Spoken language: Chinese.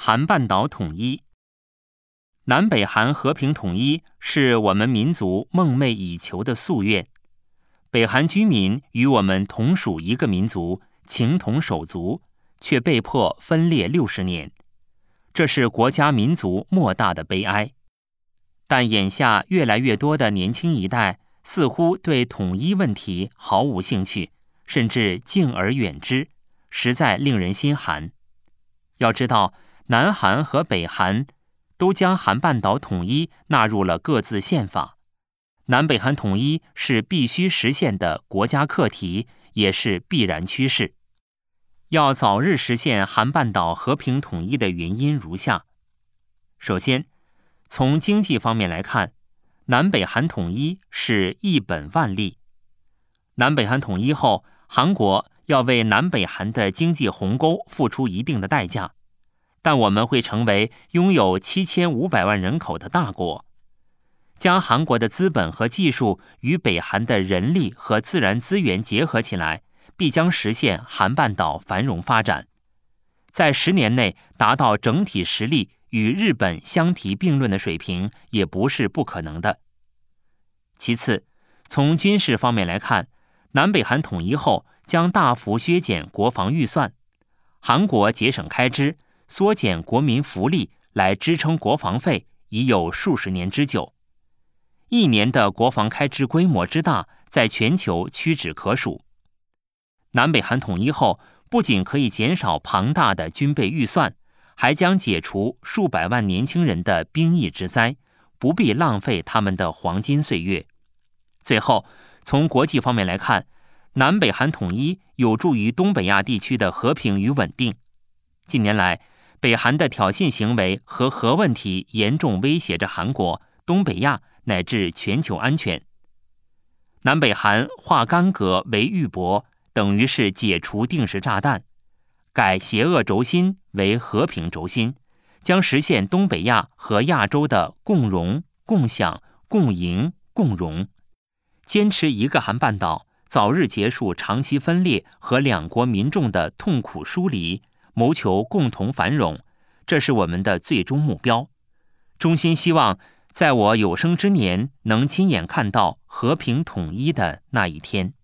韩半岛统一。南北韩和平统一是我们民族梦寐以求的夙愿。北韩居民与我们同属一个民族，情同手足，却被迫分裂60年，这是国家民族莫大的悲哀。但眼下越来越多的年轻一代似乎对统一问题毫无兴趣，甚至敬而远之，实在令人心寒。要知道，南韩和北韩都将韩半岛统一纳入了各自宪法，南北韩统一是必须实现的国家课题，也是必然趋势。要早日实现韩半岛和平统一的原因如下：首先，从经济方面来看，南北韩统一是一本万利。南北韩统一后，韩国要为南北韩的经济鸿沟付出一定的代价，但我们会成为拥有7500万人口的大国。将韩国的资本和技术与北韩的人力和自然资源结合起来，必将实现韩半岛繁荣发展，在10年内达到整体实力与日本相提并论的水平，也不是不可能的。其次，从军事方面来看，南北韩统一后将大幅削减国防预算，韩国节省开支，缩减国民福利来支撑国防费，已有数十年之久。1年的国防开支规模之大，在全球屈指可数。南北韩统一后，不仅可以减少庞大的军备预算，还将解除数百万年轻人的兵役之灾，不必浪费他们的黄金岁月。最后，从国际方面来看，南北韩统一有助于东北亚地区的和平与稳定。近年来，北韩的挑衅行为和核问题严重威胁着韩国、东北亚乃至全球安全。南北韩化干戈为玉帛，等于是解除定时炸弹，改邪恶轴心为和平轴心，将实现东北亚和亚洲的共荣、共享、共赢、共荣。坚持一个韩半岛，早日结束长期分裂和两国民众的痛苦疏离，谋求共同繁荣，这是我们的最终目标。衷心希望在我有生之年能亲眼看到和平统一的那一天。